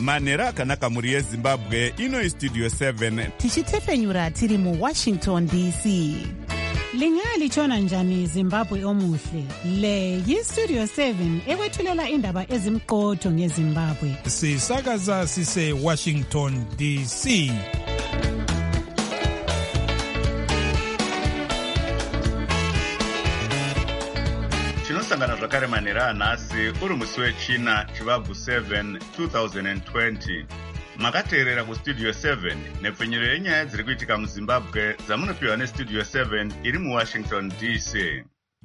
manhero akanaka mhuri yezimbabwe. Ino istudio 7 tichitefenyura tiri muWashington DC. Lingalitshona njani Zimbabwe omuhle? Le yistudio 7 ekwethulela indaba ezimqotho ngeZimbabwe. Sisakaza sise Washington DC. Tinosangana zvakare manhero anhasi uri musi wechina chivabvu 7 2020. Makateerera kustudio 7 nepfenyuro yenyaya dziri kuitika muZimbabwe dzamunopiwa nestudio 7 iri muWashington DC.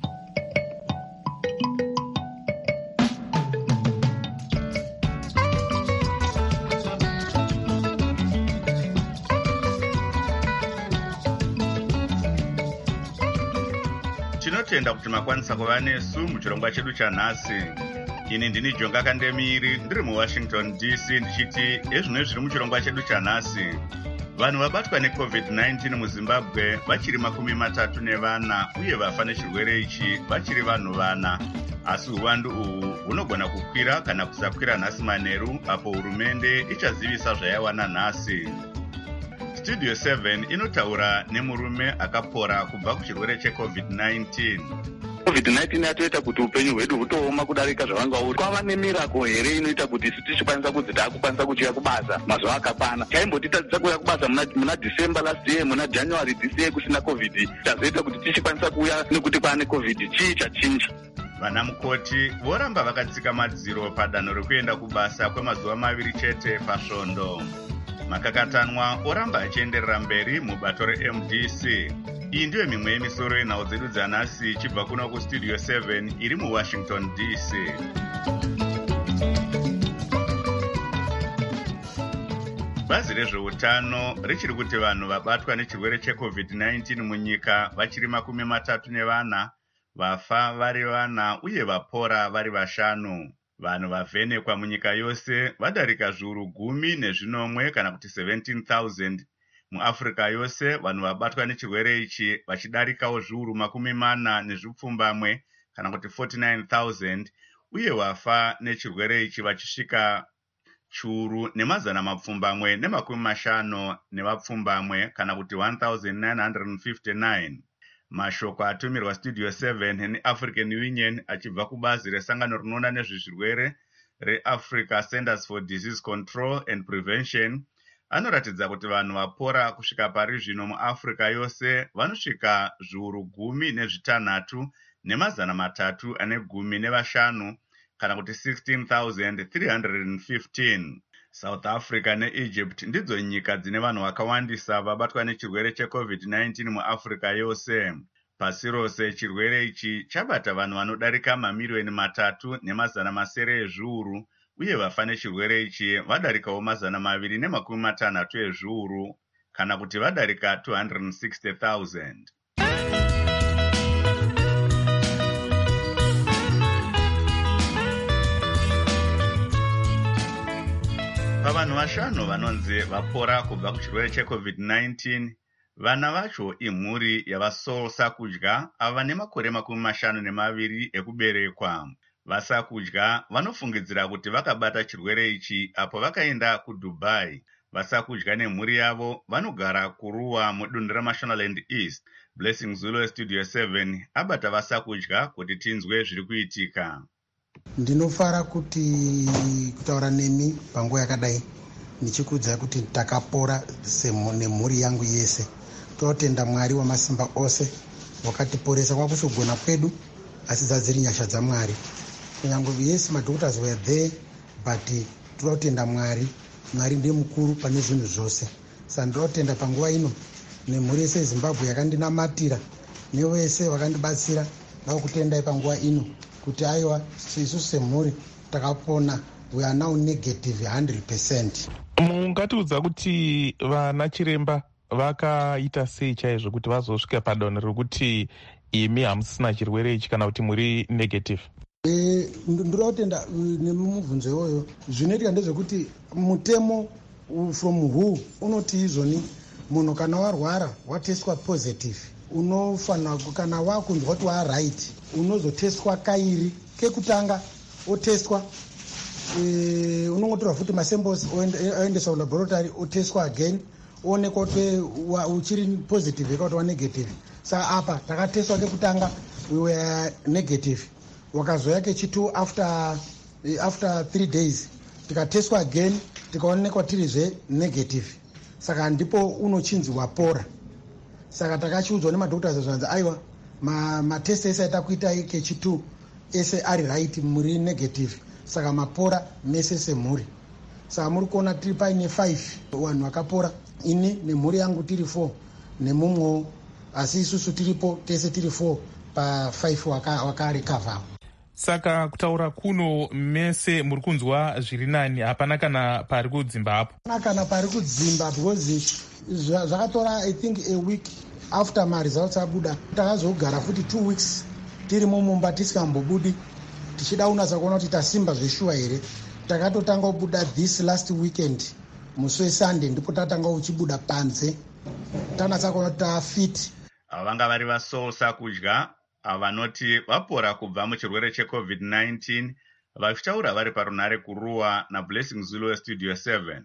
Tinotenda kuti makwanisa kuva nesu muchirongwa chedu chanhasi. Ini ndini Jonga Kandemiri ndiri muWashington DC ndichiti ezvino zviri muchirongwa chedu chanhasi. Vanhu vabatwa neCovid-19 muZimbabwe vachiri 34 uye vafa nechirwere ichi vachiri vanhu 4. Asi uwandu uhu hunogona kukwira kana kusakwira nhasi manheru apo hurumende ichazivisa zvayawana nhasi. Studio 7 inotaura nemurume akapora kubva kuchirwere cheCovid-19. COVID-19 yatoita kuti upenyu hwedu hutooma kudarika zvavanga uri. Kwava nemirako here inoita kuti tichikwanisa kunzi taakukwanisa kuchiya kubasa mazuva akapana. Chaimbotitadzisa kuuya kubasa muna December last year, muna January this year kusina COVID. Chazoita kuti tichikwanisa kuuya nekuti kwaane COVID. Chii chachinja? Vana mukoti voramba vakatsika madziro padanho rekuenda kubasa kwemazuva 2 chete pasvondo. Makakatanwa oramba achienderera mberi mubato reMDC. Iyi ndiyo mimwe yemisoro yenhau dzedu dzanhasi ichibva kuno kustudio 7 iri muWashington DC. Bazi rezveutano richiri kuti vanhu vabatwa nechirwere cheCovid-19 munyika vachiri 34, vafa vari 4 uye vapora vari 5. Vanhu vavhenekwa munyika yose vadarika zviuru 10 kana kuti 17,000. MuAfrica yose vanhu vabatwa nechirwere ichi vachidarikawo zviuru 40 kana kuti 49,000 uye vafa nechirwere ichi vachisvika chiuru 150 kana kuti 1,959. Mashoko atumirwa Studio 7 neAfrican Union achibva kubazi resangano rinoona nezvezvirwere reAfrica Centers for Disease Control and Prevention anoratidza kuti vanhu vapora kusvika pari zvino muAfrica yose vanosvika zviuru 16,315 kana kuti 16,315. South Africa neEgypt ndidzo nyika dzine vanhu vakawandisa vabatwa nechirwere cheCovid-19 muAfrica yose. Pasi rose chirwere ichi chabata vanhu vanodarika 3,700,000 ezviuru uye vafa nechirwere ichi vadarikawo 260 ezviuru kana kuti vadarika 260,000. Pavanhu 5 vanonzi vapora kubva kuchirwere cheCovid-19, vana vacho imhuri yavasosakudya ava nemakore 52 ekuberekwa. Vasakudya vanofungidzira kuti vakabata chirwere ichi apo vakaenda kuDubai. Vasakudya nemhuri yavo vanogara kuruwa mudunhu reMashonaland East. Blessing Zulu Studio 7 abata vasakudya kuti tinzwe zviri kuitika. Ndinofara kuti kutaura nemi panguva yakadai nichikudzai kuti takapora nemhuri yangu yese. Totenda Mwari wamasimba ose wakatiporesa kwakushogona kwedu asi dzadziri nyasha dzaMwari. Kunyange yes madhoktors were there but totenda Mwari. Mwari ndiye mukuru pane zvinhu zvose. Sandotenda panguva ino nemhuri yese Zimbabwe yakandinamatira nevese vakandibatsira nakutendai panguva ino kuti aiwa isu semhuri takapona. We are now negative 100%. Mungatiudza kuti vana chiremba vakaita sei chaizvo kuti vazosvika padanho rekuti imi hamusina chirwere ichi kana kuti muri negative? Ndinotenda nemubvunzo iwoyo. Zvinoitika ndezvekuti mutemo from WHO unoti izvoni munhu kana warwara wateswa positive unofanira kana wakunzwa kuti waright unozoteswa kairi. Kekutanga oteswa unongotora futi masamples oendeswa kulaboratory oteswa again oonekwa kuti uchiri positive yekauti wanegative. Saka apa takateswa kekutanga we were negative, wakazoya kechitu after 3 days tikateswa again tikaonekwa tirizve negative. Saka ndipo unochinzi wapora. Saka takachiudzwa nemadhoktors zvanzi aiwa matest ese atakuita kechitu ese ari right, muri negative, saka mapora mese semhuri. Saka muri kuona tiri paine 5 vanhu vakapora, ini nemhuri yangu tiri 4 nemumwewo, asi isusu tiripo tese tiri 4 pa5 wakarecover. Saka kutaura kuno mese muri kunzwa zviri nani, hapana kana pari kudzimba hapo? Hapana kana pari kudzimba, because zvakatora I think a week after maresults abuda. Takazogara futi 2 weeks tirimo mumba tisikambobudi, tichida unatsa kuona kuti tasimba zveshuwa here. Takatotanga kubuda this last weekend musi weSunday, ndipo tatanga uchibuda panze tanatsa kuona kuti tafit. Ava vanga vari vasosa kudya vanoti vapora kubva muchirwere cheCovid-19, vachitaura vari parunare kuruwa naBlessing Zulu weStudio 7.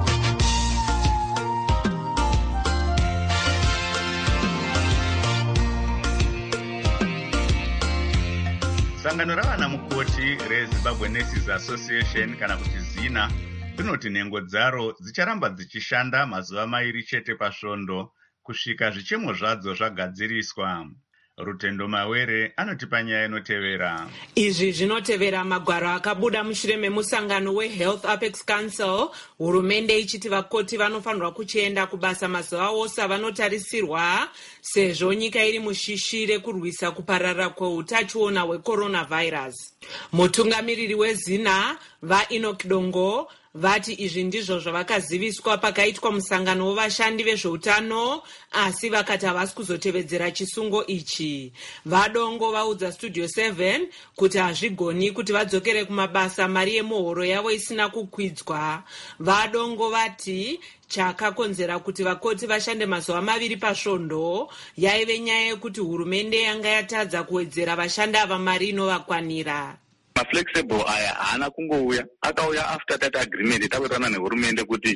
Sangano ravana mukoti reZimbabwe Nurses Association kana kuti ZINA rinoti nhengo dzaro dzicharamba dzichishanda mazuva mairi chete pasvondo kusvika zvichemo zvadzo zvagadziriswa. Rutendo Mawere anotipa nyaya inotevera. Izvi zvinotevera magwaro akabuda mushure memusangano weHealth Apex Council, hurumende ichiti vakoti vanofanirwa kuchienda kubasa mazuva ose avanotarisirwa sezvo nyika iri mushishire kurwisa kuparara kweutachiona hwecoronavirus. Mutungamiriri weZINA vaEnoch Dongo vati izvi ndizvo zvavakaziviswa pakaitwa musangano wevashandi vezveutano, asi vakati havasi kuzotevedzera chisungo ichi. Vadongo vaudza Studio 7 kuti hazvigoni kuti vadzokere kumabasa mari yemuhoro yavo isina kukwidzwa. Vadongo vati chakakonzera kuti vakoti vashande mazuva maviri pasvondo yaive nyaya yekuti hurumende yanga yatadza kuwedzera vashandi ava mari inovakwanira. Maflexible aya haana kungouya, akauya after that agreement takuitana nehurumende kuti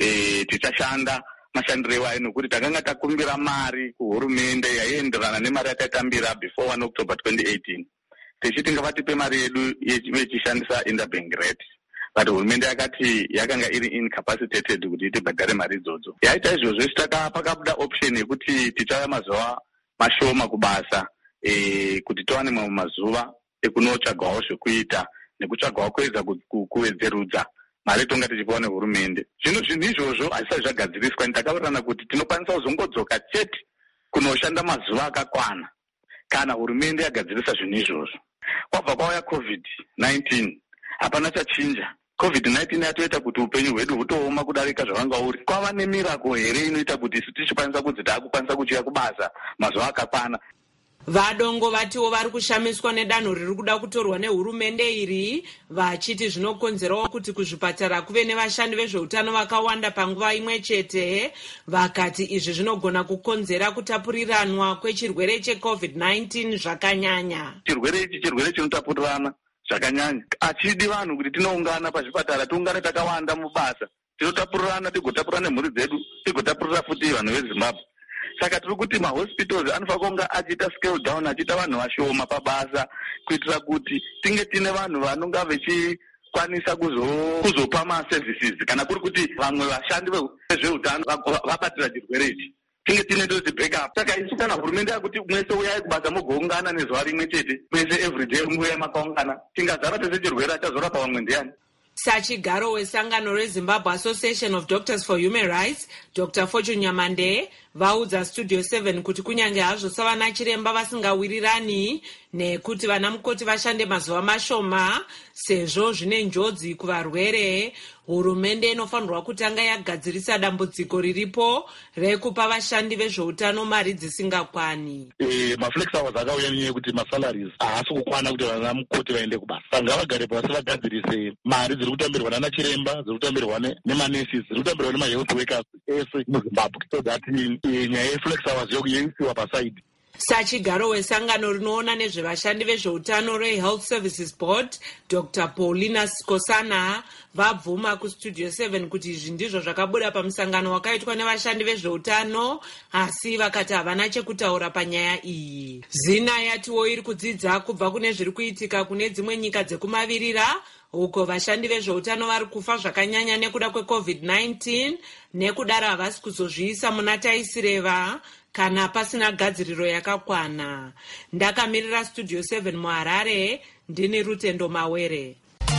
tichashanda mashandiro ewayo, nokuti takanga takumbira mari kuhurumende yaienderana nemari yatatambira before 1 October 2018 tichiti ngavatipe mari yedu yechishandisa interbank rate, but hurumende yakati yakanga iri incapacitated kuti itibhadhare mari idzodzo. Yaita izvozvo pakabuda option yekuti tichauya mazuva mashoma kubasa kuti tiwane mamwe mazuva ekunotsvagawo zvekuita nekutsvagawo kuedza kuwedzerudza mari tonga tichipiwa nehurumende. Zvino zvinhu izvozvo hazvisati zvagadziriswa. Takaurana kuti tinokwanisa kuzongodzoka chete kunoshanda mazuva akakwana kana hurumende yagadzirisa zvinhu izvozvo. Kwabva kwauya COVID-19 hapana chachinja. COVID-19 yatoita kuti upenyu hwedu hutooma kudarika zvavanga uri. Kwava nemiracle here inoita kuti tichikwanisa kudzi taakukwanisa kuchiya kubasa mazuva akakwana. Vadongo vatiwo vari kushamiswa nedanho riri kuda kutorwa nehurumende iri, vachiti zvinokonzerawo kuti kuzvipatara kuve nevashandi vezveutano vakawanda panguva imwe chete. Vakati izvi zvinogona kukonzera kutapuriranwa kwechirwere cheCovid-19 zvakanyanya. Chirwere ichi chirwere chinotapurirana zvakanyanya. Achidi vanhu kuti tinoungana pazvipatara, tiungane takawanda mubasa, tinotapurirana, tigotapurira nemhuri dzedu, tigotapurira futi vanhu veZimbabwe. Saka tiri kuti mahospitals anofanira kunga achiita scale down, achiita vanhu vashoma pabasa, kuitira kuti tinge tine vanhu vanonga vechikwanisa kuzopa maservices kana kuri kuti vamwe vashandi vezveutano vabatira chirwere ichi, tinge tine ndoti backup. Saka isu kana hurumende yakuti mwese uyai kubasa mugoungana nezuva rimwe chete, mwese everyday muyai makaungana, tingazara tese chirwere achazorapa vamwe ndiani? Sachigaro wesangano reZimbabwe Association of Doctors for Human Rights, Dr. Fortune Nyamande, vaudza Studio 7 kuti kunyange hazvo savana chiremba vasingawirirani nekuti vana mukoti vashande mazuva mashoma sezvo zvine njodzi kuvarwere, hurumende inofanirwa kutanga yagadzirisa dambudziko riripo rekupa vashandi vezveutano mari dzisingakwani. Maflex hours akauya nenyaya yekuti masalaries haasi kukwana kuti vana mukoti vaende kubasa. Saka vagare pasi vagadzirise mari dziri kutambirwa nana chiremba, dziri kutambirwa nemanurses, dziri kutambirwa nemahealth workers ese muZimbabwe, so that nyaya yeflex hours yokuisiwa pasaidi. Sachigaro wesangano rinoona nezvevashandi vezveutano reHealth Services Board, Dr. Paulina Skosana, vabvuma kustudio 7 kuti izvi ndizvo zvakabuda pamusangano wakaitwa nevashandi vezveutano, asi vakati havana chekutaura panyaya iyi. Zina yatiwo iri kudzidza kubva kune zviri kuitika kune dzimwe nyika dzekumavirira, uko vashandi vezveutano vari kufa zvakanyanya nekuda kweCovid-19, nekudaro havasi kuzozviisa muna taisireva kana pasina gadziriro yakakwana. Ndakamirira studio 7 muHarare, ndini Rutendo Mawere.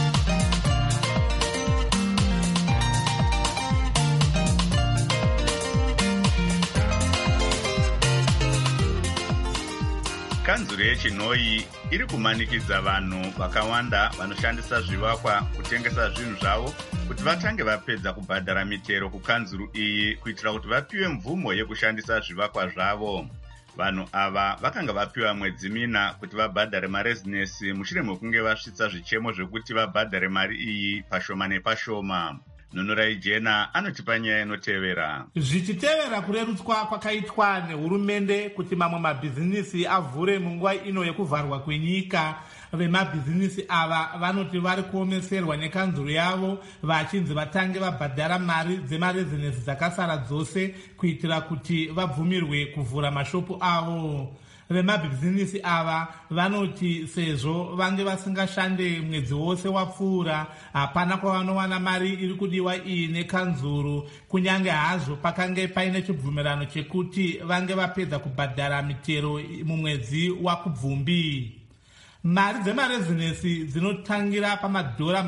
Kanzuro yeChinoi iri kumanikidza vanhu vakawanda vanoshandisa zvivakwa kutengesa zvinhu zvavo kuti vatange vapedza kubhadhara mitero kukanzuro iyi kuitira kuti vapiwe mvumo yekushandisa zvivakwa zvavo. Vanhu ava vakanga vapiwa mwedzi mina kuti vabhadhare marezinesi mushure mekunge vasvitsa zvichemo zvekuti vabhadhare mari iyi pashoma nepashoma. Nunurai Jena anotipa nyaya inotevera. Zvichitevera kurerutswa kwakaitwa nehurumende kuti mamwe mabhizinisi avhure munguva ino yekuvharwa kwenyika, vemabhizinisi ava vanoti vari kuomeserwa nekanzuro yavo vachinzi vatange vabhadhara mari dzemarezinesi dzakasara dzose kuitira kuti vabvumirwe kuvhura mashopu avo. Vemabhizinisi ava vanoti sezvo vange vasingashande mwedzi wose wapfuura, hapana kwavanowana mari iri kudiwa iyi nekanzuro, kunyange hazvo pakange paine chibvumirano chekuti vange vapedza kubhadhara mitero mumwedzi wakubvumbi. Mari dzemarezinesi dzinotangira pamadhora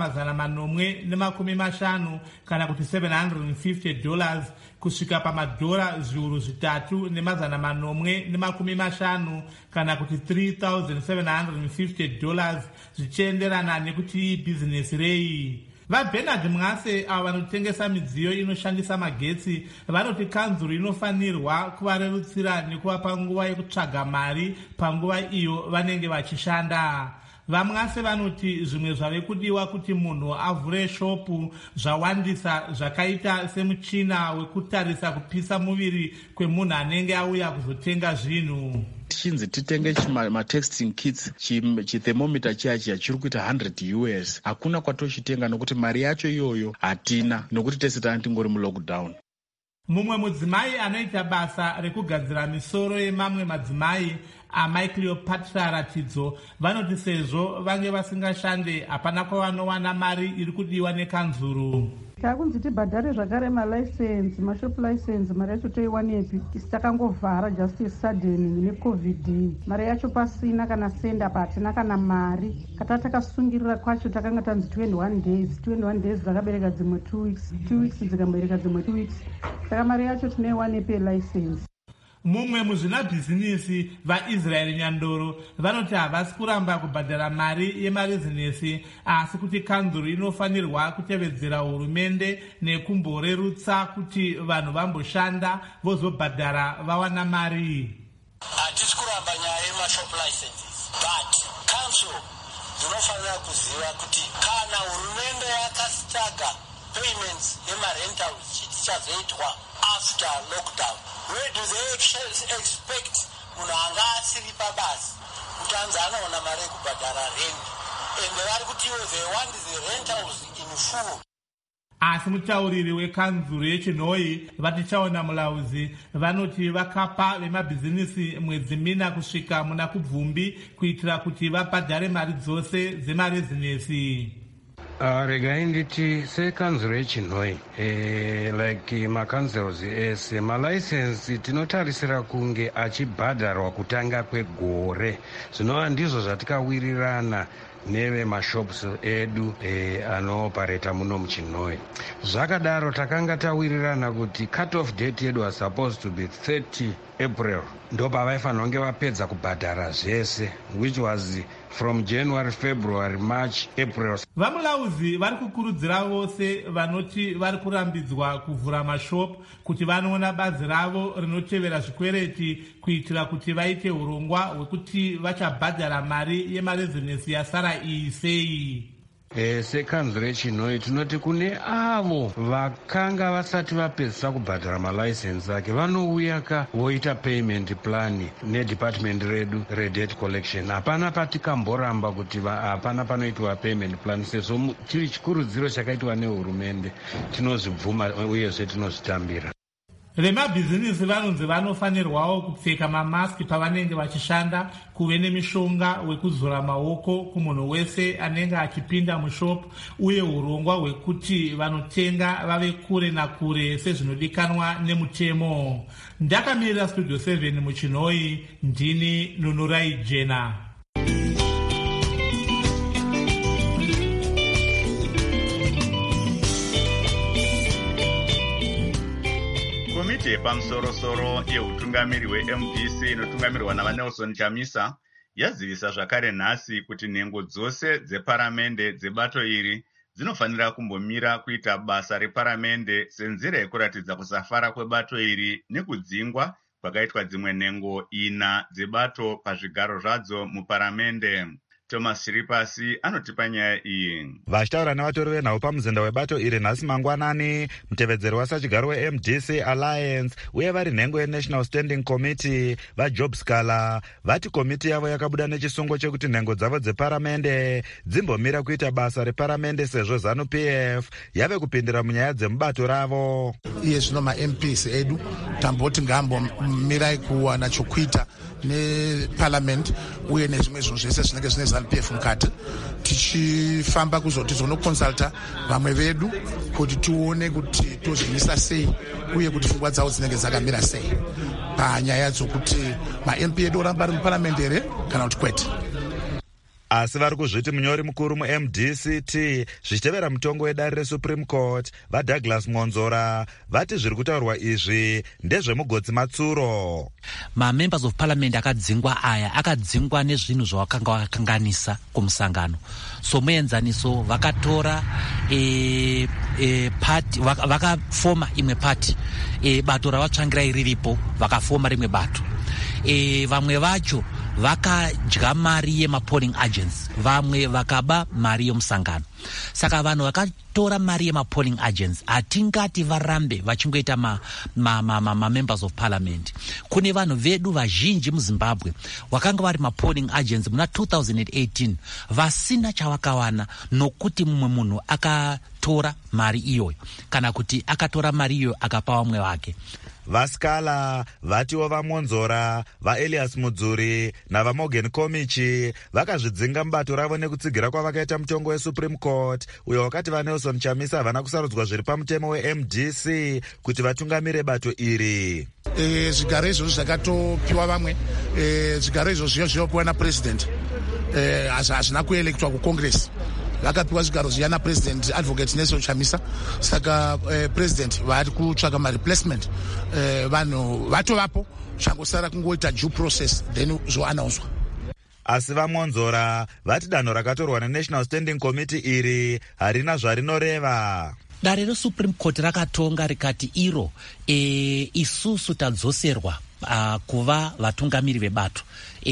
$450 kana kuti $750 kusvika pamadhora $3,450 kana kuti $3,750 zvichienderana nekuti bhizinesi rei. VaBernard Mwase ava vanotengesa midziyo inoshandisa magetsi vanoti kanzuro inofanirwa kuvarerutsira nekuvapa nguva yekutsvaga mari panguva iyo vanenge vachishanda. VaMwase vanoti zvimwe zvave kudiwa kuti munhu avhure shopu zvawandisa, zvakaita semuchina wekutarisa kupisa muviri kwemunhu anenge auya kuzotenga zvinhu. Tichinzi titenge matexting kits, chithermometer chiya chiri kuita $100. Hakuna kwatochitenga nokuti mari yacho iyoyo hatina, nokuti tese tingori mulockdown. Mumwe mudzimai anoita basa rekugadzira misoro yemamwe madzimai amai Cleopatra Ratidzo vanoti sezvo vange vasingashande hapana kwavanowana mari iri kudiwa nekanzuro. Takunzi tibhadhare zvakare malaisensi, mashop license, mari yacho toiwanepi? Isi takangovhara just sudden neCovid. Mari yacho pasina kana senda, patina kana mari. Kata takasungirira kwacho takanga tanzi 21 days. 21 days dzakabereka dzimwe 2 weeks. 2 weeks dzikabereka dzimwe 2 weeks. Saka mari yacho tinoiwanepi license. Mumwe muzvinabhizinisi vaIsrael Nyandoro vanoti havasi kuramba kubhadhara mari yemarezinesi, asi kuti kanzuro inofanirwa kutevedzera hurumende nekumborerutsa kuti vanhu vamboshanda vozobhadhara vawana mari. Hatisi kuramba nyaya yemashop licenses, but council dzinofanira kuziva kuti kana hurumende yakasitaga payments yemarentals chitichazoitwa after lockdown, where do they expect munhu anga asiri pabasi kuti anzi anaona mari ekubhadhara rent, and vari kuti they want the rentals in full. Asi mutauriri wekanzuro yeChinoi vatichaona mulauzi vanoti vakapa vemabhizinisi mwedzi mina kusvika muna kubvumbi kuitira kuti vabhadhare mari dzose dzemarezinesi. Regai nditi sekanzuro yeChinoi like makanzels ese malaisensi tinotarisira kunge achibhadharwa kutanga kwegore, zvinova ndizvo zvatikawirirana nevemashops edu anopareta muno muChinoi. Zvakadaro takanga tawirirana kuti cut off date yedu was supposed to be 30 April, ndo pavaifanira kunge vapedza kubhadhara zvese, which was from January, February, March, April. Vamulauzi vari kukurudzira vose vanoti vari kurambidzwa kuvhura mashopu kuti vanoona bazi ravo rinotevera zvikwereti kuitira kuti vaite urongwa hwekuti vachabhadhara mari yemarezinesi yasara iyi sei. sekanzuro yechinhoi tinoti kune avo vakanga vasati vapedzisa kubhadhara malaisensi ake vanouya voita payment plan nedepartment redu redebt collection. Hapana patikamboramba kuti hapana panoitwa payment plan, sezvo chiri chikurudziro chakaitwa nehurumende. Tinozvibvuma uyezve tinozvitambira. Vemabhizinisi vanonzi vanofanirwawo kupfeka mamaski pavanenge vachishanda, kuve nemishonga wekuzora maoko kumunhu wese anenge achipinda mushopu, uye urongwa hwekuti vanotenga vave kure nakure sezvinodikanwa nemutemo. Ndakamirira Studio 7 muchinhoi, ndini Nunurai Jena. Komiti yepamusoro-soro yeutungamiri hweMDC inotungamirwa navaNelson Chamisa yazivisa zvakare nhasi kuti nhengo dzose dzeparamende dzebato iri dzinofanira kumbomira kuita basa reparamende senzira yekuratidza kusafara kwebato iri nekudzingwa kwakaitwa dzimwe nhengo 4 dzebato pazvigaro zvadzo muparamende. Thomas Chiripasi anotipa nyaya iyi. Vachitaura nevatori venhau pamuzinda webato iri nhasi mangwanani, mutevedzeri wasachigaro weMDC Alliance uye vari nhengo yeNational Standing Committee vaJob Scala vati komiti yavo yakabuda nechisungo chekuti nhengo dzavo dzeparamende dzimbomira kuita basa reparamende sezvo ZANU-PF yave kupindira munyaya dzemubato ravo. Iye zvino maMPs edu tamboti ngambomirai kuwana chokuita neparliament uye nezvimwe zvinhu zvese zvinenge zvine ZANU-PF mukati, tichifamba tizonokonsulta vamwe vedu kuti tione kuti tozvimisa sei uye kuti pfungwa dzavo dzinenge dzakamira sei panyaya dzokuti maMP edu oramba ari muparliament here kana kuti kwete. Asi vari kuzviti munyori mukuru muMDCT zvichitevera mutongo wedare reSupreme Court vaDouglas Mwonzora vati zviri kutaurwa izvi ndezvemugotsi matsuro. Members of Parliament akadzingwa aya akadzingwa nezvinhu zvavakanga vakanganisa kumusangano. So muenzaniso vakatora party vakafoma imwe party bato ravatsvangirai riripo vakafoma rimwe bato. Vamwe vacho vakadya mari yemapolling agents, vamwe vakaba mari yomusangano. Saka vanhu vakatora mari yemapolling agents hatingati varambe vachingoita members of parliament. Kune vanhu vedu vazhinji muZimbabwe vakanga vari mapolling agents muna 2018 vasina chavakawana nokuti mumwe munhu akatora mari iyoyo kana kuti akatora mari iyoyo akapa vamwe vake. VaScala vatiwo vaMwonzora, vaElias Mudzuri navaMorgan Komichi vakazvidzinga mubato ravo nekutsigira kwavakaita mutongo weSupreme Court uyo wakati vaNelson Chamisa havana kusarudzwa zviri pamutemo weMDC kuti vatungamire bato iri. Zvigaro izvozvo zvakatopiwa vamwe, zvigaro izvozvo zvinopiwa napresident, hazvina kuelektwa kucongress. Vakapiwa zvigaro zviya napresident Advocate Nelson Chamisa. Saka president vari kutsvaka mareplacement, vanhu vatovapo, changosara kungoita due process then zvoanaunswa. Asi vaMwonzora vati danho rakatorwa neNational Standing Committee iri harina zvarinoreva. Dare reSupreme Court rakatonga rikati iro isusu tadzoserwa kuva vatungamiri vebato.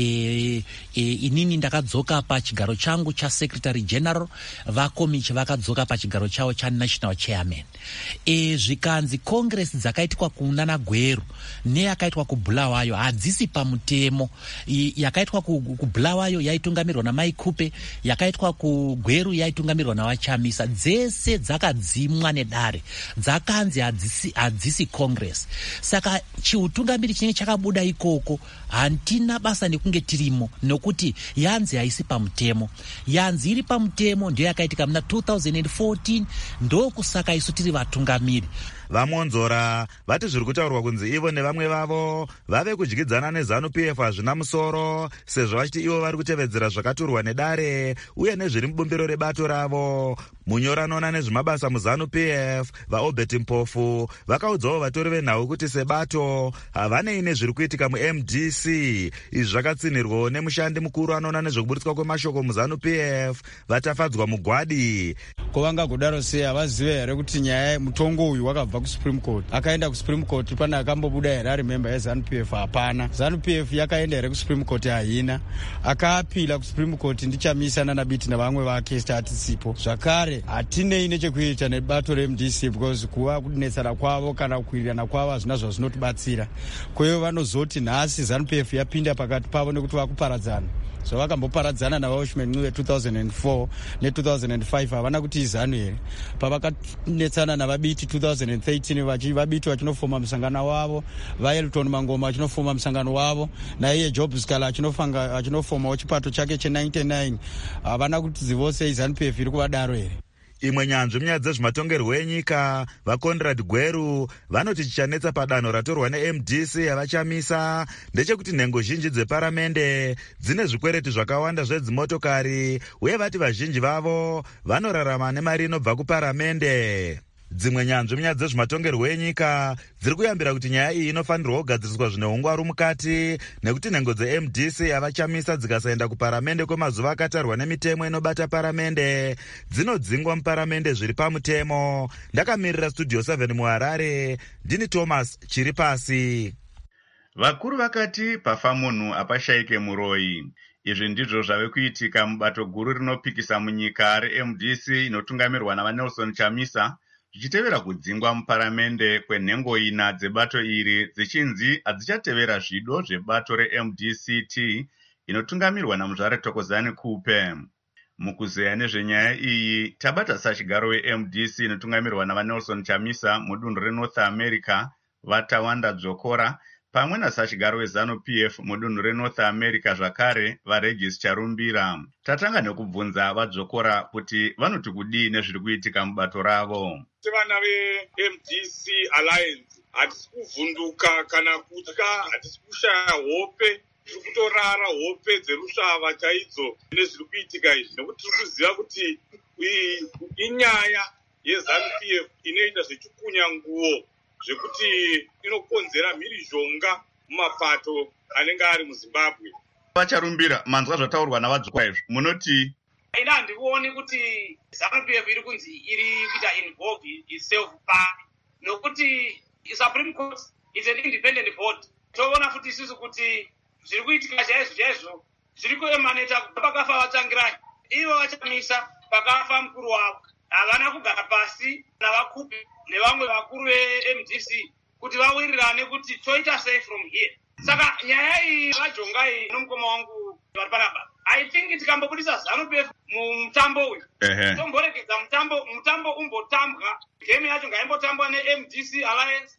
Inini ndakadzoka pachigaro changu cha Secretary General, vakomichi vakadzoka pachigaro chavo cha National Chairman. Zvikanzi Congress dzakaitwa kunana Gweru neyakaitwa kuBulawayo hadzisi pamutemo. Yakaitwa kuBulawayo yaitungamirwa naMai Kupe, yakaitwa kuGweru yaitungamirwa naVachamisa. Dzese dzakadzimwa nedare, dzakanzi hadzisi Congress. Saka chiutungamiri chinenge chakabuda ikoko hantina basa nekunge tirimo nokuti yanzi haisi pamutemo. Yanzi iri pamutemo ndiyo yakaitika muna 2014, ndokusaka isu tiri vatungamiri. VaMwonzora vati zviri kutaurwa kunzi ivo nevamwe vavo vave kudyidzana neZANU-PF hazvina musoro, sezvo vachiti ivo vari kutevedzera zvakaturwa nedare uye nezviri mubumbiro rebato ravo. Munyori anoona nezvemabasa muZANU-PF vaObert Mpofu vakaudzawo vatori venhau kuti sebato havanei nezviri kuitika muMDC. Izvi zvakatsinirwawo nemushandi mukuru anoona nezvekuburitswa kwemashoko muZANU-PF vaTafadzwa Mugwadi. ko vangagodaro sei havazive here kuti nyaya mutongo uyu wakabva kusupreme court akaenda kusupreme court pane akambobuda here ari memba yeZANU-PF hapana. ZANU-PF yakaenda here kusupreme court haina. Akaapila kusupreme court ndichamisana nabiti navamwe vake statisipo zvakare hatinei nechekuita nebato reMDC because kuva kunetsana kwavo kana kukwirirana kwavo hazvina zvazvinotibatsira. Kweyo vanozoti nhasi ZANU-PF yapinda pakati pavo nekuti vakuparadzana. So vakamboparadzana navaWatchmen ve2004 ne2005 havana kuti izanu here. Pavakanetsana navabiti 2013 vabiti vachinofoma musangano wavo, vaElton Mangoma vachinofoma musangano wavo, naiye Job Scala achinofomawo chipato chake che99 havana kuti zivose izanu-PF iri kuvadaro here. Imwe nyanzvi munyaya dzezvematongerwo enyika vaConrad Gweru vanoti chichanetsa padanho ratorwa neMDC yavachamisa ndechekuti nhengo zhinji dzeparamende dzine zvikwereti zvakawanda zvedzimotokari uye vati vazhinji vavo vanorarama nemari inobva kuparamende. Dzimwe nyanzvi munyaya dzezvematongerwo enyika dziri kuyambira kuti nyaya iyi inofanirwa kugadziriswa zvine ungwaru mukati nekuti nhengo dzeMDC yavachamisa dzikasaenda kuparamende kwemazuva akatarwa nemitemo inobata paramende dzinodzingwa muparamende zviri pamutemo. Ndakamirira Studio 7 muHarare, ndini Thomas Chiripasi. Vakuru vakati pafa munhu apashayike muroyi. Izvi ndizvo zvave kuitika mubato guru rinopikisa munyika reMDC inotungamirwa navaNelson Chamisa zvichitevera kudzingwa muparamende kwenhengo ina dzebato iri dzichinzi hadzichatevera zvido zvebato reMDCT inotungamirwa naMuzvare Thokozani Kupe. Mukuzeya nezvenyaya iyi tabata sachigaro weMDC inotungamirwa navaNelson Chamisa mudunhu reNorth America vaTawanda Dzokora pamwe nasachigaro weZANU-PF mudunhu reNorth America zvakare vaRegis Charumbira. Tatanga nekubvunza vaDzokora kuti vanoti kudii nezviri kuitika mubato ravo. Vana veMDC Alliance hatisi kuvhunduka kana kutya, hatisi kushaya hope, tiri kutorara hope dzerusvava chaidzo nezviri kuitika izvi nekuti tiri kuziva kuti inyaya yeZANU-PF inoita zvechikunyanguo zvekuti inokonzera mhirizhonga mumapato anenge ari muZimbabwe. Vacharumbira manzwa zvataurwa navadzokwa izvi munoti ina handikuoni kuti ZANU-PF iri kunzi iri kuita involve itself nokuti Supreme Court is an independent board. Toona futi isusu kuti zviri kuitika chaizvo zviri kuemaneta pakafa vaTsangirai, ivo vachamisa pakafa mukuru wavo. Havana kugara pasi navaKupe nevamwe vakuru veMDC kuti vawirirane kuti toita sei from here. Saka nyaya iyi vajonga iyi nomukoma wangu vari panapa, I think tikambobudisa ZANU-PF mumutambo uyu tomboregedza mutambo umbotambwa, game yacho ngaimbotambwa neMDC Alliance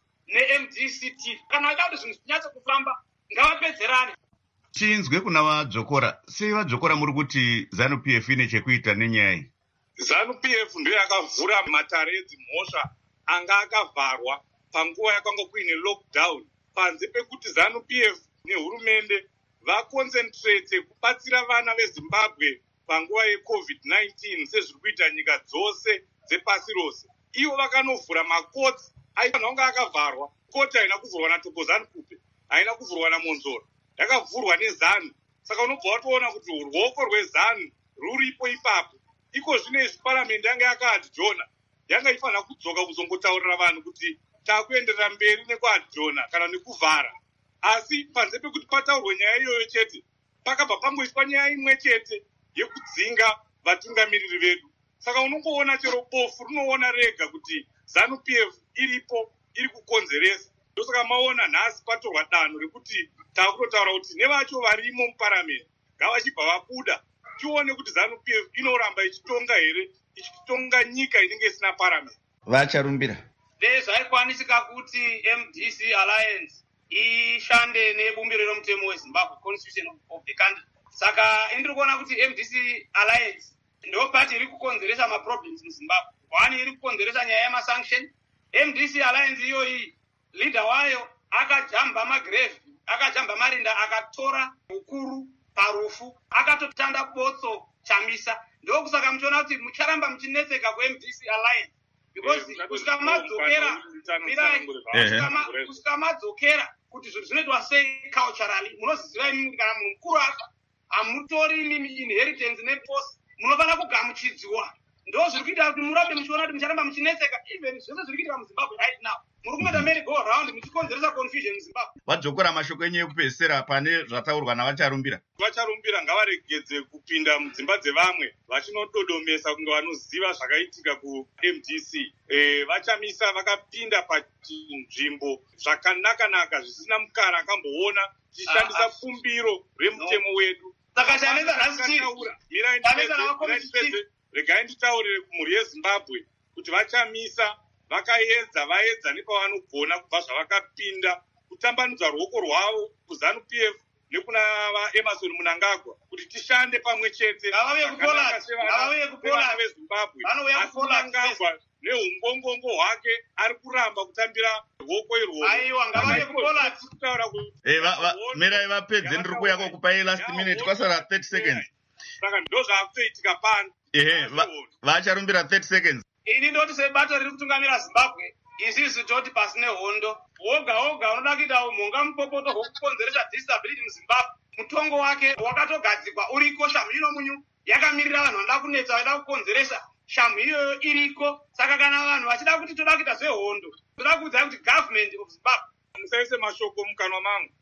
neMDCT. Kana vaita kuti zvinhu zvinyatso kufamba ngavapedzerane. Chinzwe kuna vaDzokora, sei vaDzokora muri kuti ZANU-PF ine chekuita nenyaya iyi? ZANU-PF ndiyo yakavhura matare edzimhosva anga akavharwa panguva yakanga kuine lockdown, panze pekuti ZANU-PF nehurumende vaconcentrate kubatsira vana veZimbabwe panguva yeCovid-19 sezviri kuita nyika dzose dzepasi rose. Ivo vakanovhura makotsi ainanga akavharwa. Koti haina kuvhurwa naThokozani Kupe, haina kuvhurwa naMonzoro, yakavhurwa neZANU. Saka unobva watoona kuti ruoko rweZANU ruripo ipapo. Iko zvinezvi paramende yanga yakaadhijona, yanga ifanira kudzoka kuzongotaurira vanhu kuti takuenderera mberi nekuadhijona kana nekuvhara. Asi panze pekuti pataurwe nyaya iyoyo chete, pakabva pangoiswa nyaya imwe chete yekudzinga vatungamiriri vedu. Saka unongoona chero bofu rinoona rega kuti ZANU-PF iripo, iri kukonzeresa. Ndosaka maona nhasi patorwa danho rekuti takutotaura kuti nevacho varimo muparamende ngavachibva vabuda, tione kuti ZANU-PF inoramba ichitonga here, ichitonga nyika inenge isina paramende. Vacharumbira zvaikwanisika kuti MDC Alliance ishande nebumbiro romutemo weZimbabwe Constitution of the country. Saka indiri kuona kuti MDC Alliance ndo pati iri kukonzeresa maproblems muZimbabwe. Wani iri kukonzeresa nyaya yemasanction. MDC Alliance iyoyi leader wayo akajamba magrave, akajamba marinda, akatora ukuru parufu, akatotanda botso Chamisa. Ndo kusaka muchiona kuti mucharamba muchinetseka kweMDC Alliance because kusikamadzokera kuti zvinhu zvinoitwa sei culturally. Munoziva imimi kana munhu mukuru afa hamutori imimi inheritance neposi, munofanira kugamuchidziwa ndo zviri kuita kuti murambe muchiona kuti mucharamba muchineseka. Even zvese zviri kuitika muZimbabwe right now, muri kumeda merry go round muchikonzeresa confusion muZimbabwe. Vadzokera mashoko enyu ekupedzisira pane zvataurwa navacharumbira. Vacharumbira ngavaregedze kupinda mudzimba dzevamwe vachinododomesa kunge vanoziva zvakaitika kuMDC. Vachamisa vakapinda pachinzvimbo zvakanaka zvisina mukara akamboona tichishandisa fumbiro remutemo wedu. Saka chaneza rasiti. Regai nditaurire kumhuri yeZimbabwe kuti vachamisa vaedza nepavanogona kubva zvavakapinda kutambanudza ruoko rwavo kuZANU-PF nekuna vaEmerson Mnangagwa kuti tishande pamwe chete veZimbabwe. Asi Mnangagwa neumbongongo hwake ari kuramba kutambira ruoko irwo. Aiwa, ngavauye kuPoland. Mirai vapedze, ndiri kuuya kokupai last minute kwasara 30 seconds. Saka ndo zvaakutoitika pano. Vacharumbira 30 seconds. Ini ndoti sebato riri kutungamira Zimbabwe, isisu toti pasine hondo. Woga unoda kuita umhonga mupopoto hwokukonzeresa disability muZimbabwe. Mutongo wake wakatogadzikwa uriko, shamu ino munyu yakamirira vanhu vanoda kunetsa vaida kukonzeresa. Shamu iyoyo iriko. Saka kana vanhu vachida kuti toda kuita zvehondo, toda kuudza kuti government of Zimbabwe musaise mashoko mukanwa mangu.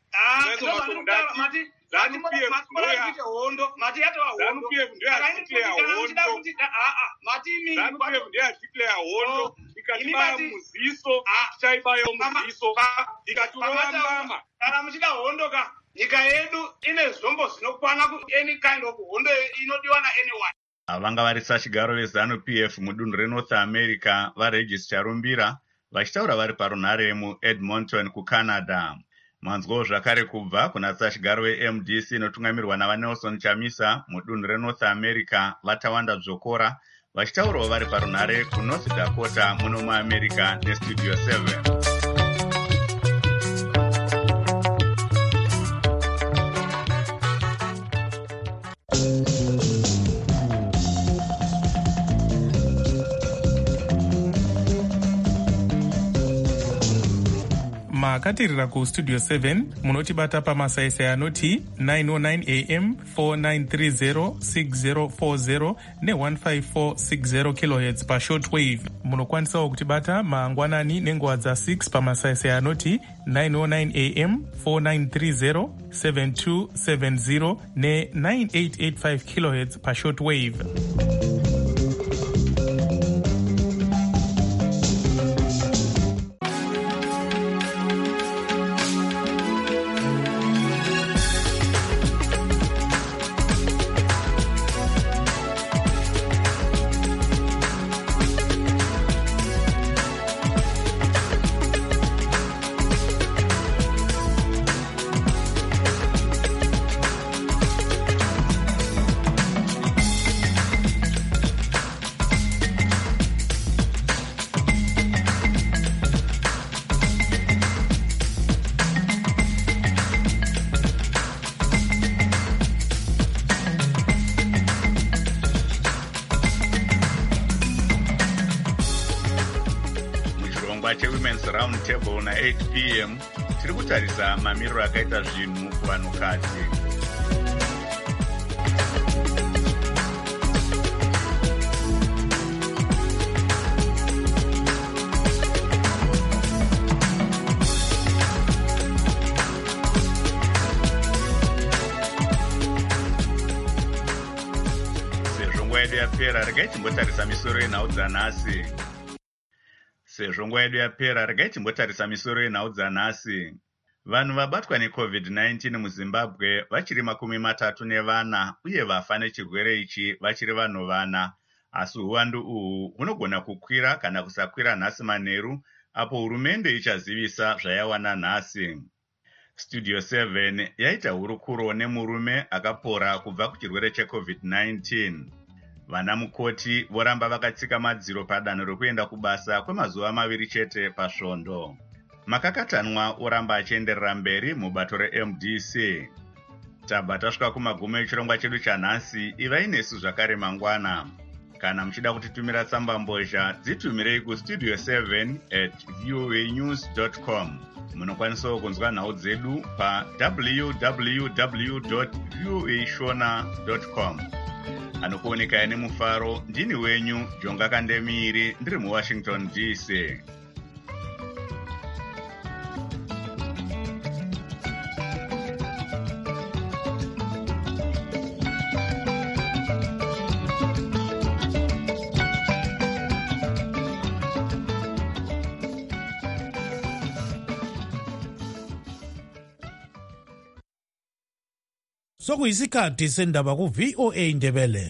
Kana muchida hondo ka nyika yedu ine zvombo zvinokwana kuti any kind of hondo inodiwa anyone. Vanga vari sachigaro veZANU-PF mudunhu reNorth America vaRegis Charumbira vachitaura vari parunhare muEdmonton kuCanada. Manzwawo zvakare kubva kuna sachigaro veMDC inotungamirwa navaNelson Chamisa mudunhu reNorth America vaTawanda Dzokora vachitaurawo vari parunhare kuNorth Dakota muno muAmerica neStudio 7. makatirira kustudio 7 munotibata pamasaisai anoti 909 am 4930 6040 ne15460 kHz pashortwave. Munokwanisawo kutibata mangwanani nenguva dza6 pamasaisai anoti 909 am 4930 7270 ne9885 kHz pashortwave. chewomen's round table na 8 p.m. tiri kutarisa mamiriro akaita zvinhu kuvanhukadzi. Sezvo nguva yedu yapera, regai timbotarisa misoro yenhau dzanhasi. Sezvo nguva yedu yapera, regai timbotarisa misoro yenhau dzanhasi. Vanhu vabatwa neCovid-19 muZimbabwe vachiri 34 uye vafa nechirwere ichi vachiri vanhu 4. Asi uwandu uhu hunogona kukwira kana kusakwira nhasi manheru apo hurumende ichazivisa zvayawana nhasi. Studio 7 yaita hurukuro nemurume akapora kubva kuchirwere cheCovid-19. Vana mukoti voramba vakatsika madziro padanho rekuenda kubasa kwemazuva 2 chete pasvondo. Makakatanwa oramba achienderera mberi mubato reMDC. Tabva tasvika kumagumo echirongwa chedu chanhasi. Ivai nesu zvakare mangwana. Kana muchida kutitumira tsamba mbozha, dzitumirei kustudio 7@voanews.com. Munokwanisawo kunzwa nhau dzedu pa www.voashona.com. anokuonekaya nemufaro. Ndini wenyu Jonga Kandemiri, ndiri muWashington DC. Sokuyisikhathi sendaba ku VOA Ndebele.